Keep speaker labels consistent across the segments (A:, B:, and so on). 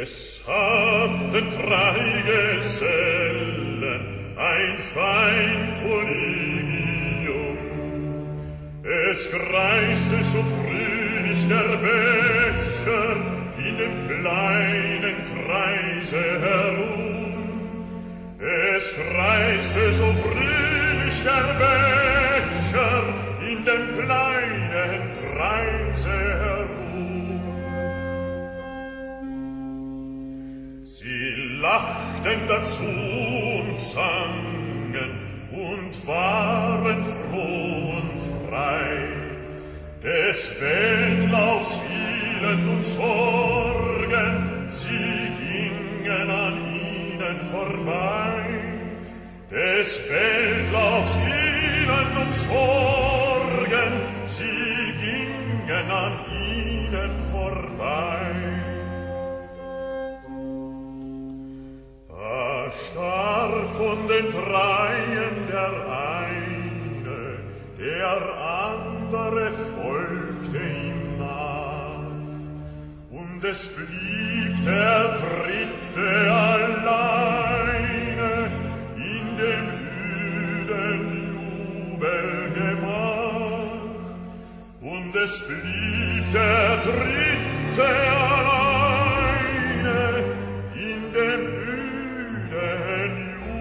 A: Es hatten 3 Gesellen ein fein Kollegium. Es kreiste so fröhlich der Becher in dem kleinen Kreise herum. Es kreiste so fröhlich der Becher in dem kleinen Kreise herum. Sie lachten dazu und sangen und waren froh und frei, des Weltlaufs Elend und Sorgen, sie gingen an ihnen vorbei. Des Weltlaufs Elend und Sorgen, sie gingen an ihnen vorbei. Da starb von den 3 der eine, der andere folgte ihm nach, und es blieb der 3. alleine in dem öden Jubelgemach, und es blieb der 3. alleine in dem öden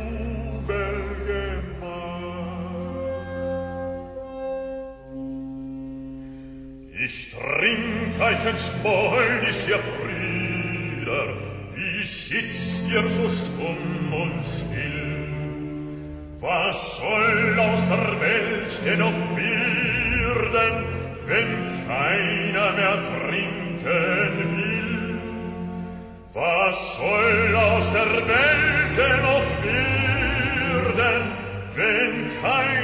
A: Jubelgemach. Ich trink euch ein Schmollis, ihr Brüder, wie sitzt ihr so stumm und still? Was soll aus der Welt denn noch werden, wenn keiner mehr trinken will? Was soll aus der Welt denn noch werden, wenn keiner